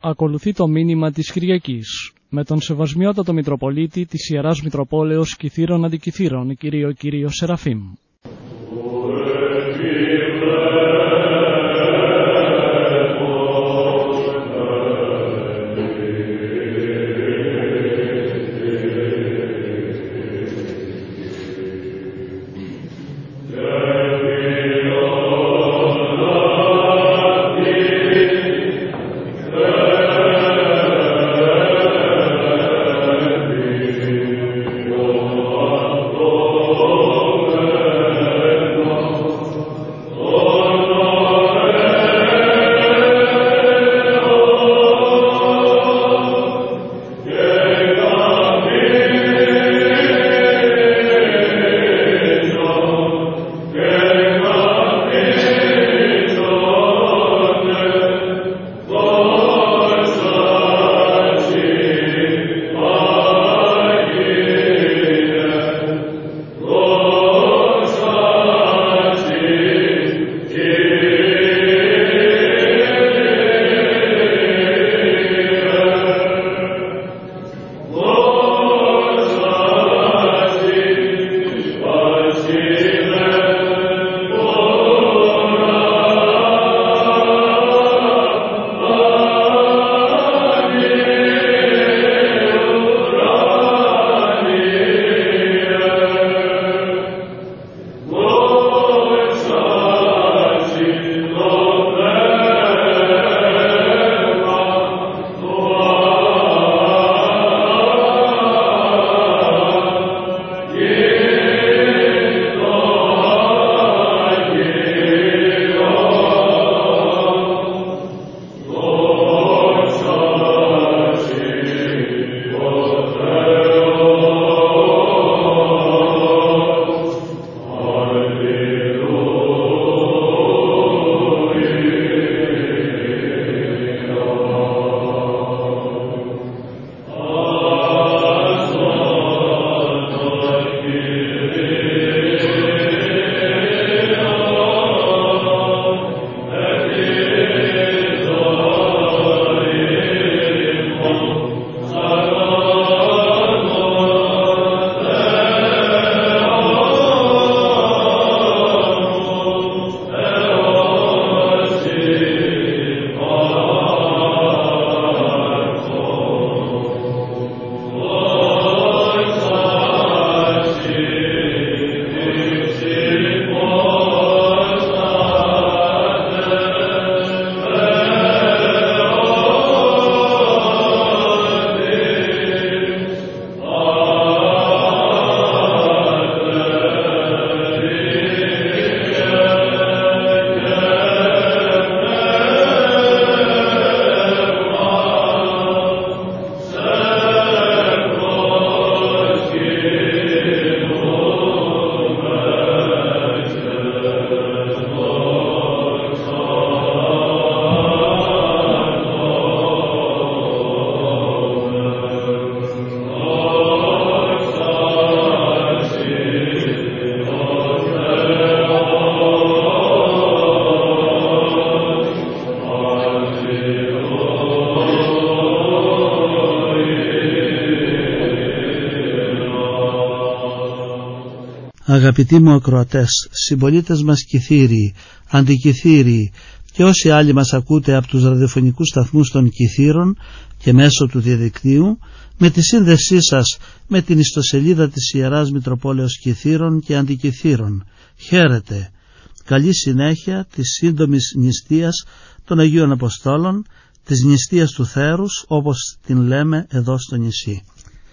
ακολουθεί το μήνυμα της Κυριακής με τον Σεβασμιότατο Μητροπολίτη της Ιεράς Μητροπόλεως Κηθήρων Αντικηθήρων, κύριο Σεραφείμ. Αγαπητοί μου ακροατές, συμπολίτες μας Κηθήριοι, Αντικηθήριοι και όσοι άλλοι μας ακούτε από τους ραδιοφωνικούς σταθμούς των Κηθήρων και μέσω του διαδικτύου, με τη σύνδεσή σας με την ιστοσελίδα της Ιεράς Μητροπόλεως Κηθήρων και Αντικηθήρων, χαίρετε. Καλή συνέχεια της σύντομης νηστείας των Αγίων Αποστόλων, της νηστείας του Θέρους όπως την λέμε εδώ στο νησί.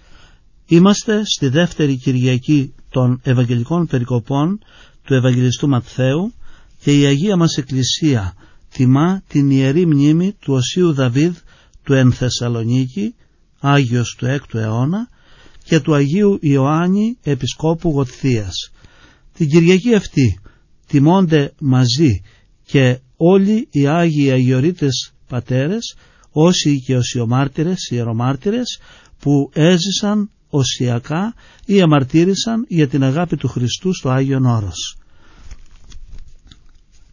Είμαστε στη δεύτερη Κυριακή των Ευαγγελικών Περικοπών του Ευαγγελιστού Ματθαίου και η Αγία μας Εκκλησία τιμά την ιερή μνήμη του Οσίου Δαβίδ του εν Θεσσαλονίκη, Άγιος του 6ου αιώνα, και του Αγίου Ιωάννη Επισκόπου Γοτθίας. Την Κυριακή αυτή τιμώνται μαζί και όλοι οι Άγιοι Αγιορείτες Πατέρες, όσοι και οσιομάρτυρες, ιερομάρτυρες που έζησαν οσιακά ή αμαρτύρησαν για την αγάπη του Χριστού στο Άγιον Όρος.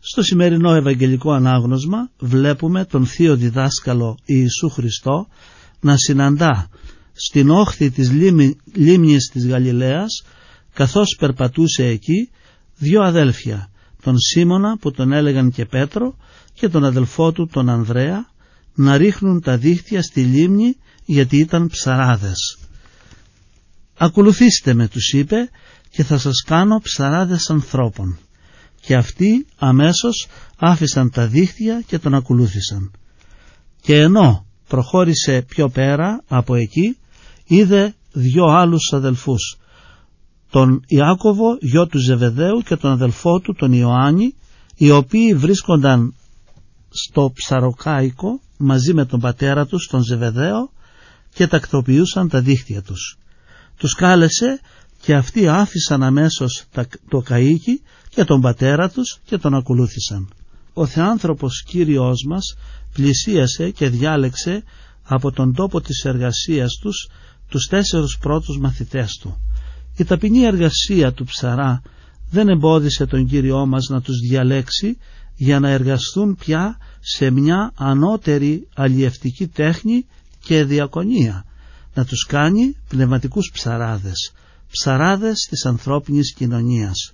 Στο σημερινό Ευαγγελικό Ανάγνωσμα βλέπουμε τον Θείο Διδάσκαλο Ιησού Χριστό να συναντά στην όχθη της λίμνης της Γαλιλαίας, καθώς περπατούσε εκεί, δύο αδέλφια, τον Σίμωνα που τον έλεγαν και Πέτρο και τον αδελφό του τον Ανδρέα, να ρίχνουν τα δίχτυα στη λίμνη γιατί ήταν ψαράδες. «Ακολουθήστε με», τους είπε, «και θα σας κάνω ψαράδες ανθρώπων». Και αυτοί αμέσως άφησαν τα δίχτυα και τον ακολούθησαν. Και ενώ προχώρησε πιο πέρα από εκεί, είδε δύο άλλους αδελφούς, τον Ιάκωβο γιο του Ζεβεδαίου και τον αδελφό του τον Ιωάννη, οι οποίοι βρίσκονταν στο ψαροκάικο μαζί με τον πατέρα τους τον Ζεβεδαίο και τακτοποιούσαν τα δίχτυα τους. Τους κάλεσε και αυτοί άφησαν αμέσως το καΐκι και τον πατέρα τους και τον ακολούθησαν. Ο Θεάνθρωπος Κύριος μας πλησίασε και διάλεξε από τον τόπο της εργασίας τους 4 πρώτους μαθητές του. Η ταπεινή εργασία του ψαρά δεν εμπόδισε τον Κύριό μας να τους διαλέξει για να εργαστούν πια σε μια ανώτερη αλλιευτική τέχνη και διακονία, να τους κάνει πνευματικούς ψαράδες της ανθρώπινης κοινωνίας.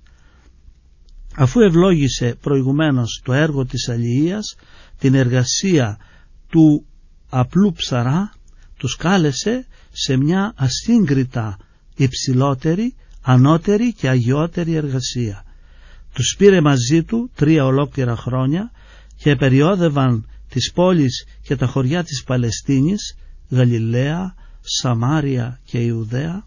Αφού ευλόγησε προηγουμένως το έργο της αλληλείας, την εργασία του απλού ψαρά, τους κάλεσε σε μια ασύγκριτα υψηλότερη, ανώτερη και αγιότερη εργασία. Τους πήρε μαζί του 3 ολόκληρα χρόνια και περιόδευαν τις πόλεις και τα χωριά της Παλαιστίνης, Γαλιλαία, Σαμάρια και Ιουδαία,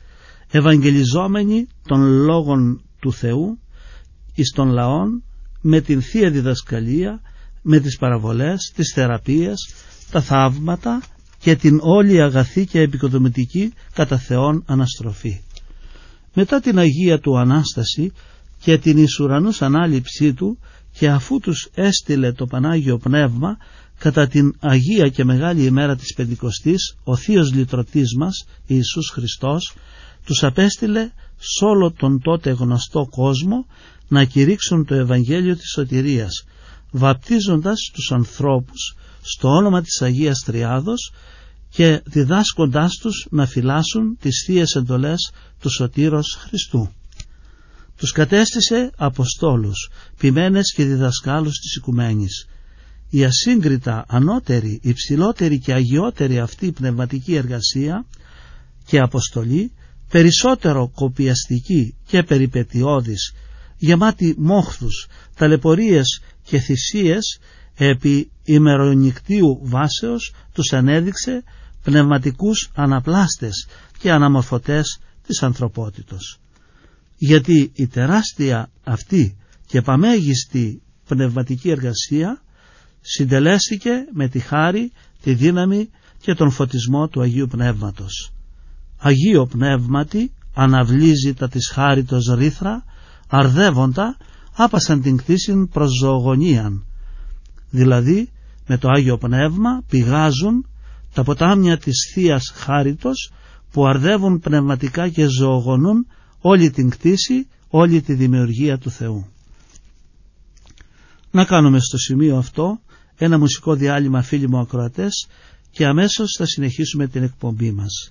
ευαγγελιζόμενοι των λόγων του Θεού εις των λαών με την Θεία Διδασκαλία, με τις παραβολές, τις θεραπείες, τα θαύματα και την όλη αγαθή και επικοδομητική κατά Θεόν αναστροφή. Μετά την Αγία του Ανάσταση και την εις ουρανούς ανάληψή του, και αφού τους έστειλε το Πανάγιο Πνεύμα κατά την Αγία και Μεγάλη ημέρα της Πεντηκοστής, ο Θείος Λυτρωτής μας Ιησούς Χριστός τους απέστειλε σ' όλο τον τότε γνωστό κόσμο να κηρύξουν το Ευαγγέλιο της σωτηρίας, βαπτίζοντας τους ανθρώπους στο όνομα της Αγίας Τριάδος και διδάσκοντάς τους να φυλάσσουν τις θείες εντολές του Σωτήρος Χριστού. Τους κατέστησε Αποστόλους, ποιμένες και διδασκάλους της οικουμένης. Η ασύγκριτα ανώτερη, υψηλότερη και αγιότερη αυτή πνευματική εργασία και αποστολή, περισσότερο κοπιαστική και περιπετειώδης, γεμάτη μόχθους, ταλαιπωρίες και θυσίες επί ημερονυκτίου βάσεως, τους ανέδειξε πνευματικούς αναπλάστες και αναμορφωτές της ανθρωπότητος. Γιατί η τεράστια αυτή και παμέγιστη πνευματική εργασία συντελέστηκε με τη χάρη, τη δύναμη και τον φωτισμό του Αγίου Πνεύματος. Αγίο Πνεύματι αναβλύζει τα της χάριτος ρήθρα, αρδεύοντα άπασαν την κτήσιν προς ζωογονίαν. Δηλαδή με το Άγιο Πνεύμα πηγάζουν τα ποτάμια της Θείας Χάριτος που αρδεύουν πνευματικά και ζωογονούν όλη την κτήση, όλη τη δημιουργία του Θεού. Να κάνουμε στο σημείο αυτό ένα μουσικό διάλειμμα, φίλοι μου ακροατές, και αμέσως θα συνεχίσουμε την εκπομπή μας.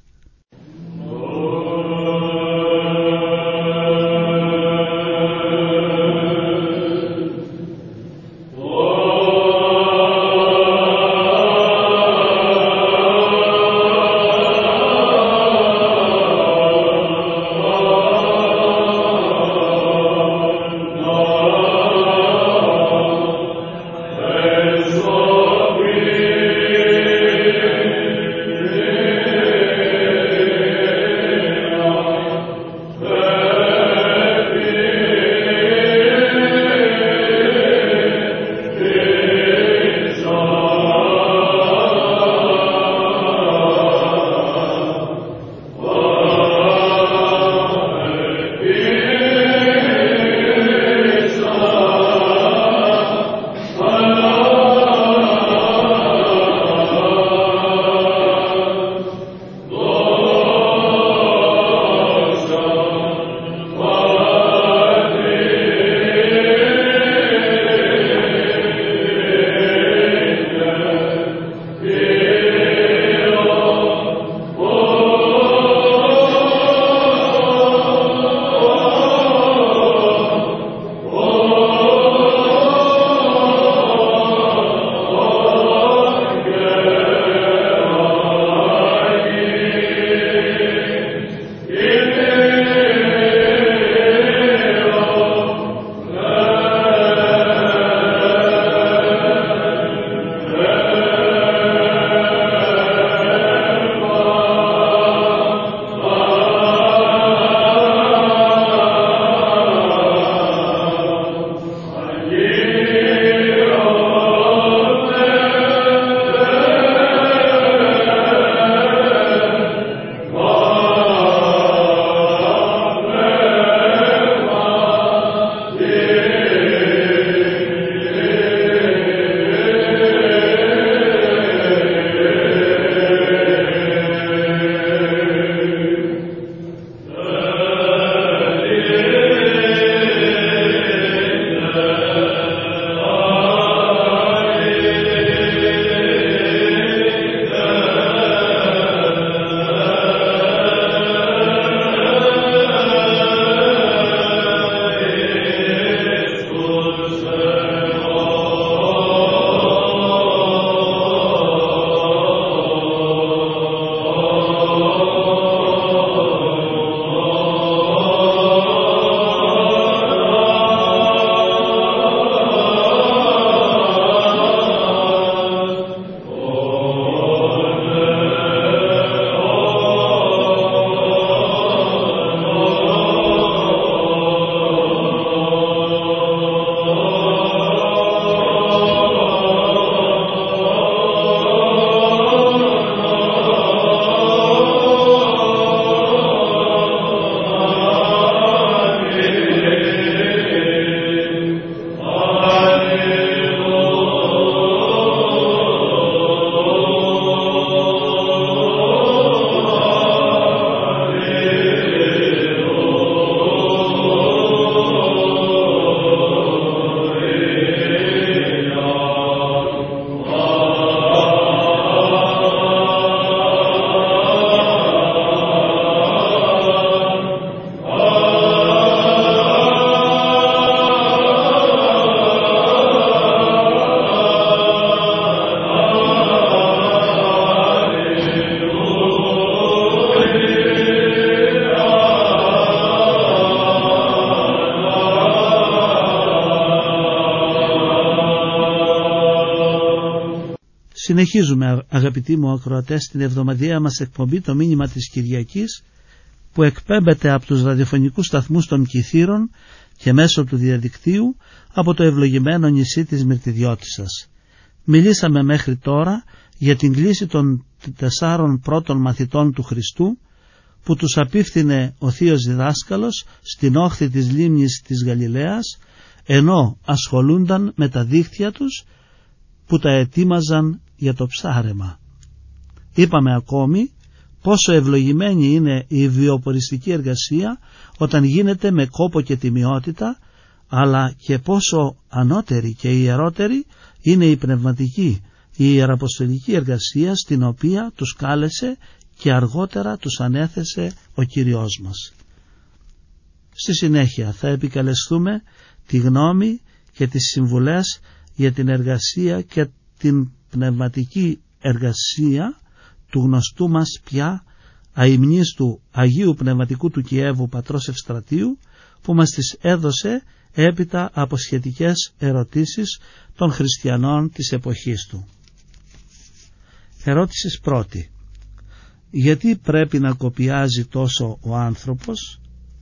Συνεχίζουμε, αγαπητοί μου ακροατές, την εβδομαδιαία μας εκπομπή, το μήνυμα της Κυριακής, που εκπέμπεται από τους ραδιοφωνικούς σταθμούς των Κιθήρων και μέσω του διαδικτύου από το ευλογημένο νησί της Μυρτιδιώτισσας. Μιλήσαμε μέχρι τώρα για την κλήση των 4 πρώτων μαθητών του Χριστού, που τους απίφθινε ο Θείος Διδάσκαλος στην όχθη της λίμνης της Γαλιλαίας, ενώ ασχολούνταν με τα δίχτυα τους που τα ετοίμαζαν για το ψάρεμα. Είπαμε ακόμη πόσο ευλογημένη είναι η βιοποριστική εργασία όταν γίνεται με κόπο και τιμιότητα, αλλά και πόσο ανώτερη και ιερότερη είναι η πνευματική, η ιεραποστολική εργασία στην οποία τους κάλεσε και αργότερα τους ανέθεσε ο Κύριος μας. Στη συνέχεια θα επικαλεστούμε τη γνώμη και τις συμβουλές για την εργασία και την πνευματική εργασία του γνωστού μας πια αημνίστου Αγίου Πνευματικού του Κιέβου πατρός Ευστρατείου, που μας τις έδωσε έπειτα από σχετικές ερωτήσεις των χριστιανών της εποχής του. Ερώτησης πρώτη. Γιατί πρέπει να κοπιάζει τόσο ο άνθρωπος?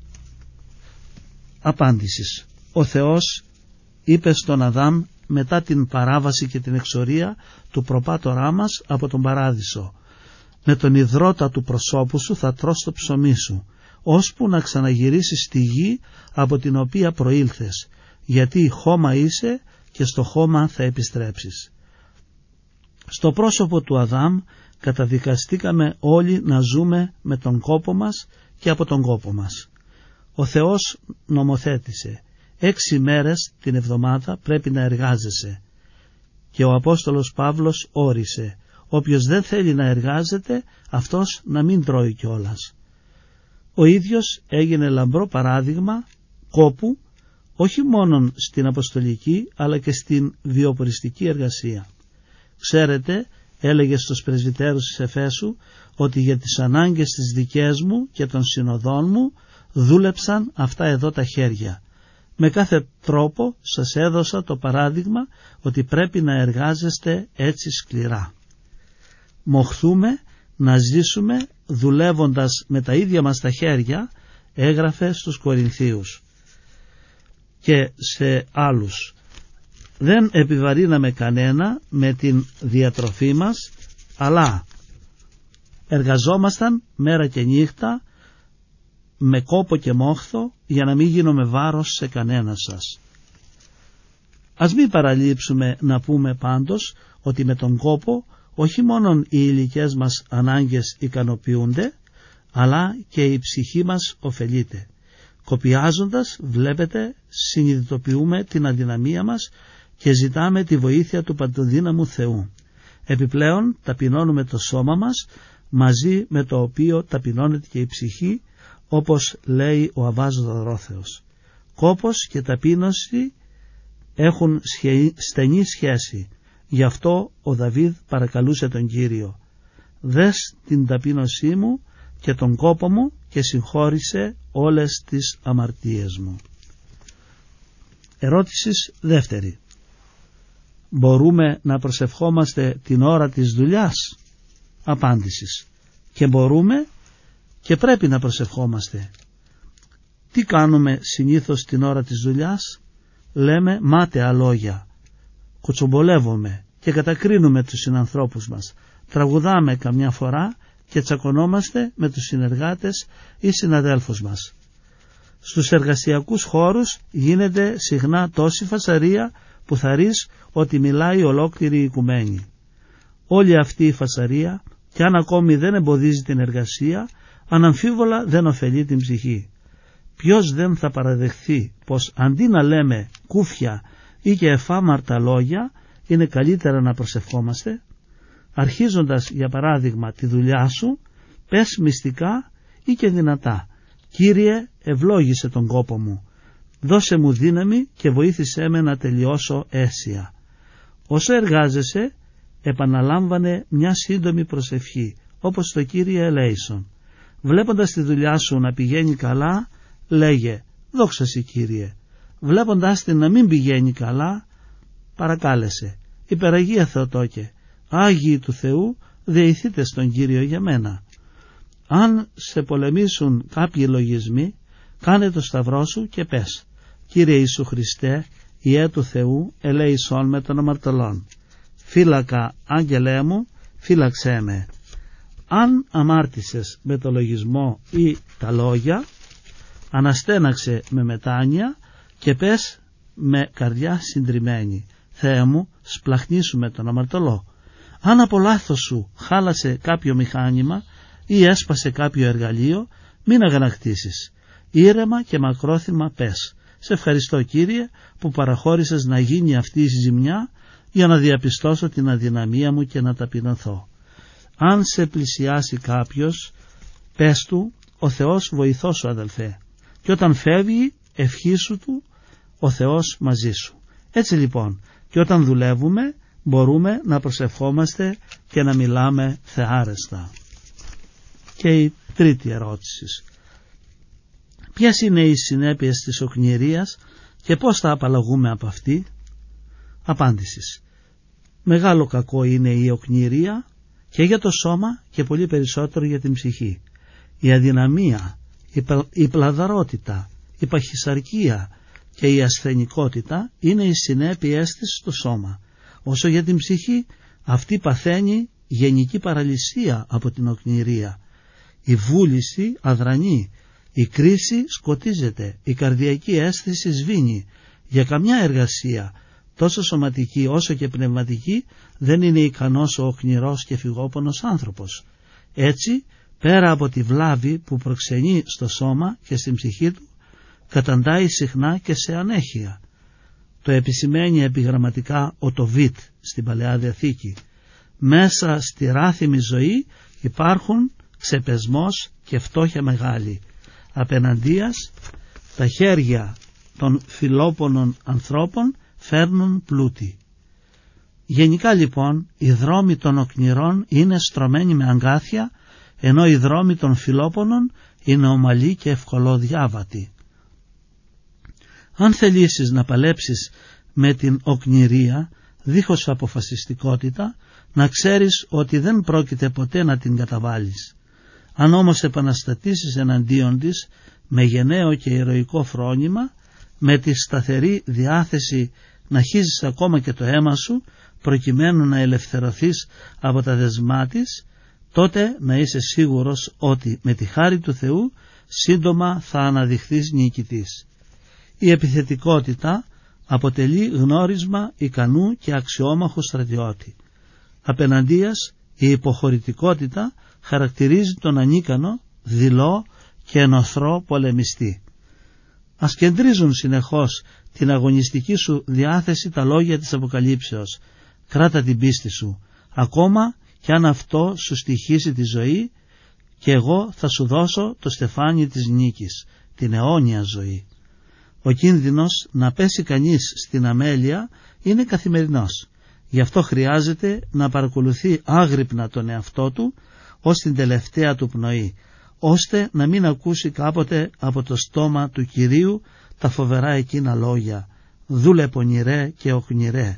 Απάντησης. Ο Θεός είπε στον Αδάμ μετά την παράβαση και την εξορία του προπάτορά μας από τον Παράδεισο: με τον ιδρώτα του προσώπου σου θα τρως το ψωμί σου, ώσπου να ξαναγυρίσεις στη γη από την οποία προήλθες, γιατί χώμα είσαι και στο χώμα θα επιστρέψεις. Στο πρόσωπο του Αδάμ καταδικαστήκαμε όλοι να ζούμε με τον κόπο μας και από τον κόπο μας. Ο Θεός νομοθέτησε 6 μέρες την εβδομάδα πρέπει να εργάζεσαι, και ο Απόστολος Παύλος όρισε: όποιος δεν θέλει να εργάζεται, αυτός να μην τρώει κιόλας. Ο ίδιος έγινε λαμπρό παράδειγμα κόπου, όχι μόνον στην αποστολική αλλά και στην βιοποριστική εργασία. Ξέρετε, έλεγε στους πρεσβυτέρους της Εφέσου, ότι για τις ανάγκες της δικές μου και των συνοδών μου δούλεψαν αυτά εδώ τα χέρια. Με κάθε τρόπο σας έδωσα το παράδειγμα ότι πρέπει να εργάζεστε έτσι σκληρά. Μοχθούμε να ζήσουμε δουλεύοντας με τα ίδια μας τα χέρια, έγραφε στους Κορινθίους. Και σε άλλους: δεν επιβαρύναμε κανένα με την διατροφή μας, αλλά εργαζόμασταν μέρα και νύχτα με κόπο και μόχθο, για να μην γίνουμε βάρος σε κανένα σας. Ας μην παραλείψουμε να πούμε πάντως ότι με τον κόπο όχι μόνον οι υλικές μας ανάγκες ικανοποιούνται, αλλά και η ψυχή μας ωφελείται. Κοπιάζοντας, βλέπετε, συνειδητοποιούμε την αδυναμία μας και ζητάμε τη βοήθεια του παντοδύναμου Θεού. Επιπλέον ταπεινώνουμε το σώμα μας, μαζί με το οποίο ταπεινώνεται και η ψυχή, όπως λέει ο Αββάς Δωρόθεος. Κόπος και ταπείνωση έχουν στενή σχέση. Γι' αυτό ο Δαβίδ παρακαλούσε τον Κύριο: δες την ταπείνωσή μου και τον κόπο μου και συγχώρησε όλες τις αμαρτίες μου. Ερώτησης δεύτερη. Μπορούμε να προσευχόμαστε την ώρα της δουλειάς? Απάντησης. Και μπορούμε και πρέπει να προσευχόμαστε. Τι κάνουμε συνήθως την ώρα της δουλειάς? Λέμε μάταια λόγια, κοτσομπολεύουμε και κατακρίνουμε τους συνανθρώπους μας, τραγουδάμε καμιά φορά και τσακωνόμαστε με τους συνεργάτες ή συναδέλφους μας. Στους εργασιακούς χώρους γίνεται συχνά τόση φασαρία που θα ρεις ότι μιλάει ολόκληρη η οικουμένη. Όλη αυτή η φασαρία, κι αν ακόμη δεν εμποδίζει την εργασία, αναμφίβολα δεν ωφελεί την ψυχή. Ποιος δεν θα παραδεχθεί πως αντί να λέμε κούφια ή και εφάμαρτα λόγια, είναι καλύτερα να προσευχόμαστε? Αρχίζοντας για παράδειγμα τη δουλειά σου, πες μυστικά ή και δυνατά: Κύριε, ευλόγησε τον κόπο μου, δώσε μου δύναμη και βοήθησέ με να τελειώσω αίσια. Όσο εργάζεσαι, επαναλάμβανε μια σύντομη προσευχή, όπως το Κύριε ελέησον. Βλέποντας τη δουλειά σου να πηγαίνει καλά, λέγε: δόξα σοι Κύριε. Βλέποντας την να μην πηγαίνει καλά, παρακάλεσε: υπεραγία Θεοτόκε, Άγιοι του Θεού, δεηθείτε στον Κύριο για μένα. Αν σε πολεμήσουν κάποιοι λογισμοί, κάνε το σταυρό σου και πες: Κύριε Ιησού Χριστέ, Ιε του Θεού, ελέησόν με των αμαρτωλών. Φύλακα, άγγελέ μου, φύλαξέ με. Αν αμάρτησες με το λογισμό ή τα λόγια, αναστέναξε με μετάνοια και πες με καρδιά συντριμμένη: Θεέ μου, σπλαχνίσου με τον αμαρτωλό. Αν από λάθος σου χάλασε κάποιο μηχάνημα ή έσπασε κάποιο εργαλείο, μην αγανακτήσεις. Ήρεμα και μακρόθυμα πες: Σε ευχαριστώ, Κύριε, που παραχώρησες να γίνει αυτή η ζημιά για να διαπιστώσω την αδυναμία μου και να ταπεινωθώ. Αν σε πλησιάσει κάποιος, πες του: Ο Θεός βοηθός σου, αδελφέ. Και όταν φεύγει, ευχήσου του: Ο Θεός μαζί σου. Έτσι λοιπόν, και όταν δουλεύουμε, μπορούμε να προσευχόμαστε και να μιλάμε θεάρεστα. Και η τρίτη ερώτηση: ποιες είναι οι συνέπειες της οκνηρίας και πώς θα απαλλαγούμε από αυτή? Απάντησης: μεγάλο κακό είναι η οκνηρία και για το σώμα και πολύ περισσότερο για την ψυχή. Η αδυναμία, η πλαδαρότητα, η παχυσαρκία και η ασθενικότητα είναι οι συνέπειες της στο σώμα. Όσο για την ψυχή, αυτή παθαίνει γενική παραλυσία από την οκνηρία. Η βούληση αδρανεί, η κρίση σκοτίζεται, η καρδιακή αίσθηση σβήνει. Για καμιά εργασία, τόσο σωματική όσο και πνευματική, δεν είναι ικανός ο οκνηρός και φυγόπονος άνθρωπος. Έτσι, πέρα από τη βλάβη που προξενεί στο σώμα και στην ψυχή του, καταντάει συχνά και σε ανέχεια. Το επισημαίνει επιγραμματικά ο Τοβίτ στην Παλαιά Διαθήκη. Μέσα στη ράθιμη ζωή υπάρχουν ξεπεσμός και φτώχεια μεγάλη. Απέναντίας, τα χέρια των φιλόπονων ανθρώπων φέρνουν πλούτη. Γενικά λοιπόν οι δρόμοι των οκνηρών είναι στρωμένοι με αγκάθια, ενώ οι δρόμοι των φιλόπονων είναι ομαλοί και ευκολοδιάβατοι. Αν θελήσεις να παλέψεις με την οκνηρία δίχως αποφασιστικότητα, να ξέρεις ότι δεν πρόκειται ποτέ να την καταβάλεις. Αν όμως επαναστατήσεις εναντίον της με γενναίο και ηρωικό φρόνημα, με τη σταθερή διάθεση να χύζεις ακόμα και το αίμα σου προκειμένου να ελευθερωθείς από τα δεσμά της, τότε να είσαι σίγουρος ότι με τη χάρη του Θεού σύντομα θα αναδειχθείς νικητής. Η επιθετικότητα αποτελεί γνώρισμα ικανού και αξιόμαχου στρατιώτη. Απέναντίας, η υποχωρητικότητα χαρακτηρίζει τον ανίκανο, δειλό και ενωθρό πολεμιστή. Ας κεντρίζουν συνεχώς την αγωνιστική σου διάθεση τα λόγια της Αποκαλύψεως. Κράτα την πίστη σου, ακόμα κι αν αυτό σου στοιχίσει τη ζωή, και εγώ θα σου δώσω το στεφάνι της νίκης, την αιώνια ζωή. Ο κίνδυνος να πέσει κανείς στην αμέλεια είναι καθημερινός. Γι' αυτό χρειάζεται να παρακολουθεί άγρυπνα τον εαυτό του ως την τελευταία του πνοή, ώστε να μην ακούσει κάποτε από το στόμα του Κυρίου τα φοβερά εκείνα λόγια: «Δούλε πονηρέ και οκνηρέ.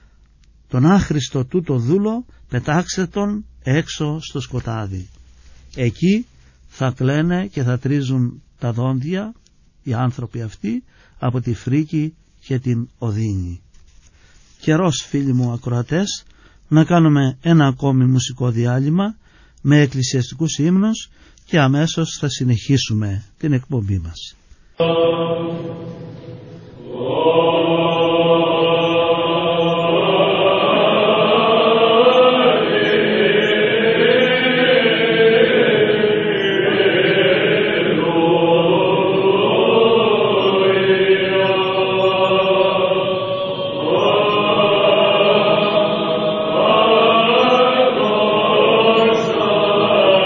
Τον άχρηστο τούτο δούλο πετάξε τον έξω στο σκοτάδι. Εκεί θα κλαίνε και θα τρίζουν τα δόντια οι άνθρωποι αυτοί από τη φρίκη και την οδύνη». Καιρός, φίλοι μου ακροατές, να κάνουμε ένα ακόμη μουσικό διάλειμμα με εκκλησιαστικούς ύμνους και αμέσως θα συνεχίσουμε την εκπομπή μας.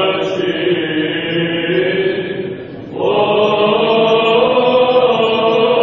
Oh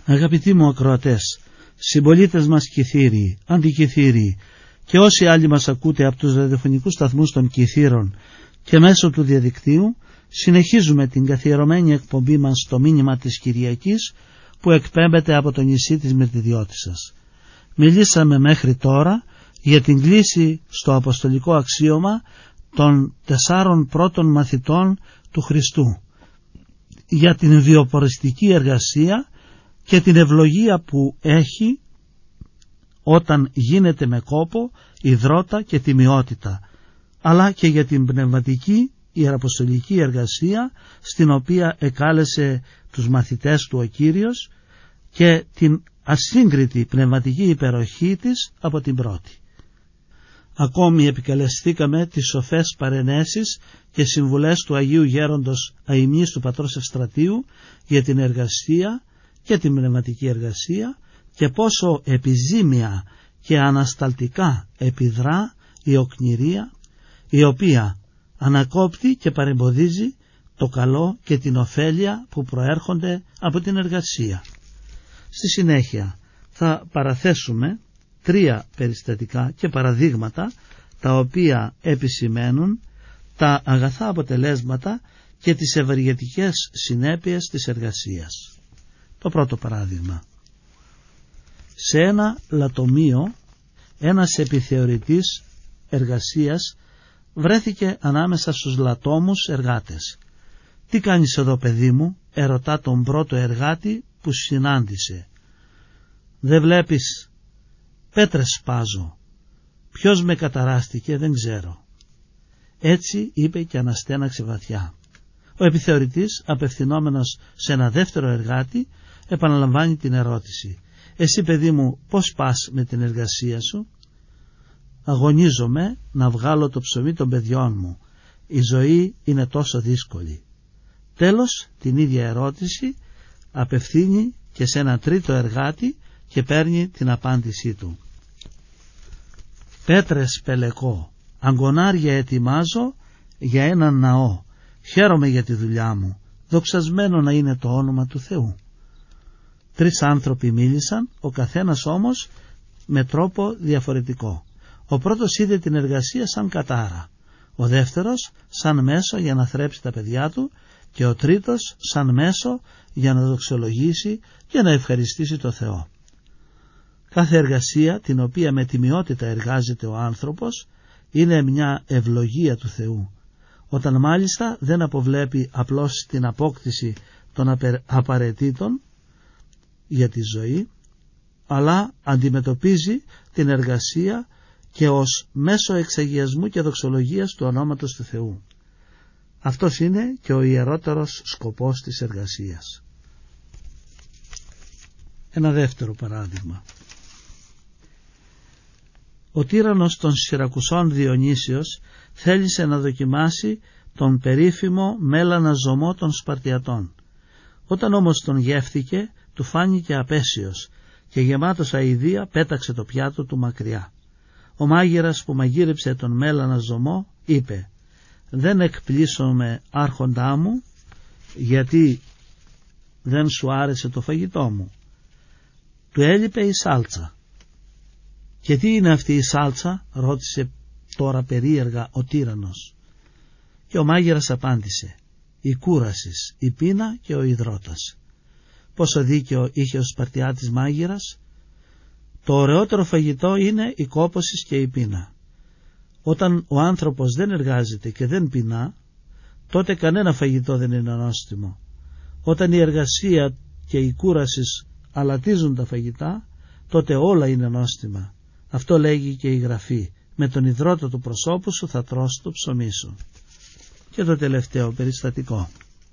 Αγαπητοί μου ακροατές, συμπολίτες μας Κιθύριοι, αντικιθύριοι και όσοι άλλοι μας ακούτε από τους ραδιοφωνικούς σταθμούς των Κιθύρων και μέσω του διαδικτύου, συνεχίζουμε την καθιερωμένη εκπομπή μας στο μήνυμα της Κυριακής που εκπέμπεται από το νησί της Μυρτιδιώτισσας. Μιλήσαμε μέχρι τώρα για την κλήση στο αποστολικό αξίωμα των 4 πρώτων μαθητών του Χριστού, για την βιοποριστική εργασία και την ευλογία που έχει όταν γίνεται με κόπο, υδρότα και τιμιότητα, αλλά και για την πνευματική ιεραποστολική εργασία στην οποία εκάλεσε τους μαθητές του ο Κύριος και την ασύγκριτη πνευματική υπεροχή της από την πρώτη. Ακόμη επικαλεστήκαμε τις σοφές παρενέσεις και συμβουλές του Αγίου Γέροντος Αημνής του Πατρός Ευστρατείου για την εργασία και την πνευματική εργασία και πόσο επιζήμια και ανασταλτικά επιδρά η οκνηρία, η οποία ανακόπτει και παρεμποδίζει το καλό και την ωφέλεια που προέρχονται από την εργασία. Στη συνέχεια θα παραθέσουμε 3 περιστατικά και παραδείγματα τα οποία επισημαίνουν τα αγαθά αποτελέσματα και τις ευεργετικές συνέπειες της εργασίας. Το πρώτο παράδειγμα. Σε ένα λατομείο ένας επιθεωρητής εργασίας βρέθηκε ανάμεσα στους λατόμους εργάτες. «Τι κάνεις εδώ, παιδί μου?» ερωτά τον πρώτο εργάτη που συνάντησε. «Δεν βλέπεις? Πέτρες σπάζω. Ποιος με καταράστηκε δεν ξέρω». Έτσι είπε και αναστέναξε βαθιά. Ο επιθεωρητής, απευθυνόμενος σε ένα δεύτερο εργάτη, επαναλαμβάνει την ερώτηση. «Εσύ, παιδί μου, πώς πας με την εργασία σου?» «Αγωνίζομαι να βγάλω το ψωμί των παιδιών μου. Η ζωή είναι τόσο δύσκολη». Τέλος, την ίδια ερώτηση απευθύνει και σε ένα τρίτο εργάτη και παίρνει την απάντησή του. «Πέτρες πελεκώ, αγκονάρια ετοιμάζω για έναν ναό. Χαίρομαι για τη δουλειά μου. Δοξασμένο να είναι το όνομα του Θεού». 3 άνθρωποι μίλησαν, ο καθένας όμως με τρόπο διαφορετικό. Ο πρώτος είδε την εργασία σαν κατάρα, ο δεύτερος σαν μέσο για να θρέψει τα παιδιά του και ο τρίτος σαν μέσο για να δοξολογήσει και να ευχαριστήσει το Θεό. Κάθε εργασία την οποία με τιμιότητα εργάζεται ο άνθρωπος είναι μια ευλογία του Θεού, όταν μάλιστα δεν αποβλέπει απλώς την απόκτηση των απαραίτητων για τη ζωή, αλλά αντιμετωπίζει την εργασία και ως μέσο εξαγιασμού και δοξολογίας του ονόματος του Θεού. Αυτός είναι και ο ιερότερος σκοπός της εργασίας. Ένα δεύτερο παράδειγμα. Ο τύραννος των Σιρακουσών Διονύσιος θέλησε να δοκιμάσει τον περίφημο μέλανα ζωμό των Σπαρτιατών. Όταν όμως τον γεύθηκε, του φάνηκε απέσιος και γεμάτος αηδία πέταξε το πιάτο του μακριά. Ο μάγειρας που μαγείρεψε τον μέλανα ζωμό είπε «Δεν εκπλήσωμαι, άρχοντά μου, γιατί δεν σου άρεσε το φαγητό μου». Του έλειπε η σάλτσα. «Και τι είναι αυτή η σάλτσα?» ρώτησε τώρα περίεργα ο τύραννος. Και ο μάγειρας απάντησε «Η κούρασης, η πείνα και ο υδρότας». Πόσο δίκαιο είχε ο Σπαρτιάτης μάγειρας. Το ωραιότερο φαγητό είναι η κόπωσης και η πείνα. Όταν ο άνθρωπος δεν εργάζεται και δεν πεινά, τότε κανένα φαγητό δεν είναι νόστιμο. Όταν η εργασία και η κούραση αλατίζουν τα φαγητά, τότε όλα είναι νόστιμα. Αυτό λέγει και η Γραφή. Με τον υδρότα του προσώπου σου θα τρως το ψωμί σου. Και το τελευταίο περιστατικό.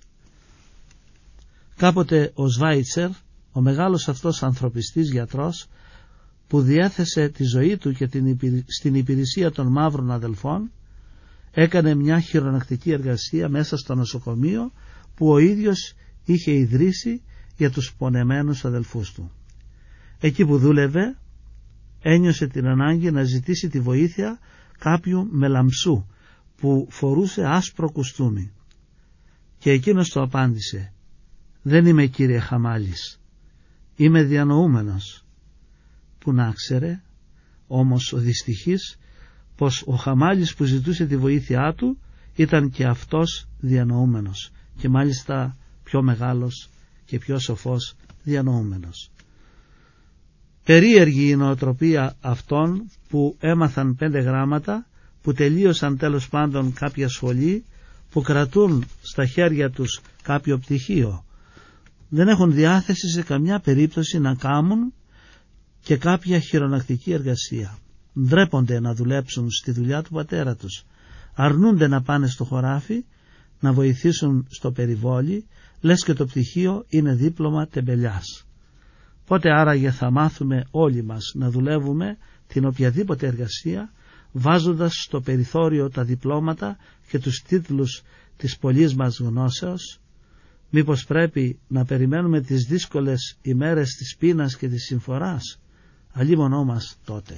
Κάποτε ο Σβάιτσερ, ο μεγάλος αυτός ανθρωπιστής γιατρός, που διέθεσε τη ζωή του και στην υπηρεσία των μαύρων αδελφών, έκανε μια χειρονακτική εργασία μέσα στο νοσοκομείο που ο ίδιος είχε ιδρύσει για τους πονεμένους αδελφούς του. Εκεί που δούλευε ένιωσε την ανάγκη να ζητήσει τη βοήθεια κάποιου μελαμψού που φορούσε άσπρο κουστούμι. Και εκείνος το απάντησε «Δεν είμαι, κύριε Χαμάλης». είμαι διανοούμενος. Που να ξέρε όμως ο δυστυχής πως ο χαμάλης που ζητούσε τη βοήθειά του ήταν και αυτός διανοούμενος, και μάλιστα πιο μεγάλος και πιο σοφός διανοούμενος. Περίεργη η νοοτροπία αυτών που έμαθαν 5 γράμματα, που τελείωσαν τέλος πάντων κάποια σχολή, που κρατούν στα χέρια τους κάποιο πτυχίο. Δεν έχουν διάθεση σε καμιά περίπτωση να κάνουν και κάποια χειρονακτική εργασία. Ντρέπονται να δουλέψουν στη δουλειά του πατέρα τους. Αρνούνται να πάνε στο χωράφι, να βοηθήσουν στο περιβόλι, λες και το πτυχίο είναι δίπλωμα τεμπελιάς. Πότε άραγε θα μάθουμε όλοι μας να δουλεύουμε την οποιαδήποτε εργασία, βάζοντας στο περιθώριο τα διπλώματα και τους τίτλους της πολλής μας γνώσεως? Μήπως πρέπει να περιμένουμε τις δύσκολες ημέρες της πείνας και της συμφοράς? Αλίμονό μας τότε.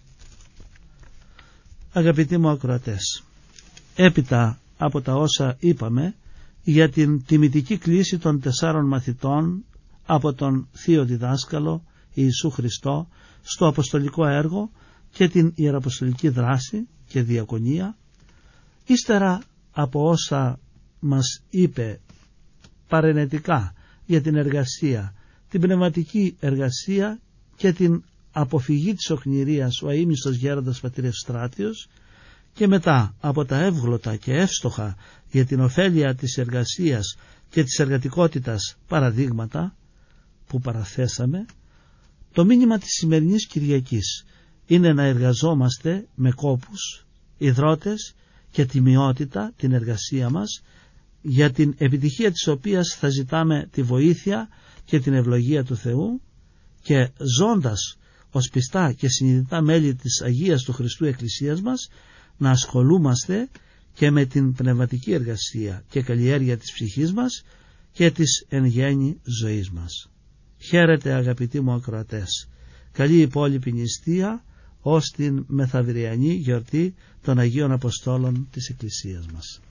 Αγαπητοί μου ακροατές, έπειτα από τα όσα είπαμε για την τιμητική κλίση των 4 μαθητών από τον Θείο Διδάσκαλο Ιησού Χριστό στο αποστολικό έργο και την ιεραποστολική δράση και διακονία, ύστερα από όσα μας είπε παρενετικά για την εργασία, την πνευματική εργασία και την αποφυγή της οχνηρίας ο αείμνηστος γέροντας πατήρ Ευστράτιος, και μετά από τα εύγλωτα και εύστοχα για την ωφέλεια της εργασίας και της εργατικότητας παραδείγματα που παραθέσαμε, το μήνυμα της σημερινής Κυριακής είναι να εργαζόμαστε με κόπους, ιδρώτες και τιμιότητα την εργασία μας, για την επιτυχία της οποίας θα ζητάμε τη βοήθεια και την ευλογία του Θεού, και ζώντας ως πιστά και συνειδητά μέλη της Αγίας του Χριστού Εκκλησίας μας, να ασχολούμαστε και με την πνευματική εργασία και καλλιέργεια της ψυχής μας και της εν γέννη ζωής μας. Χαίρετε αγαπητοί μου ακροατές. Καλή υπόλοιπη νηστεία ως την μεθαυριανή γιορτή των Αγίων Αποστόλων της Εκκλησίας μας.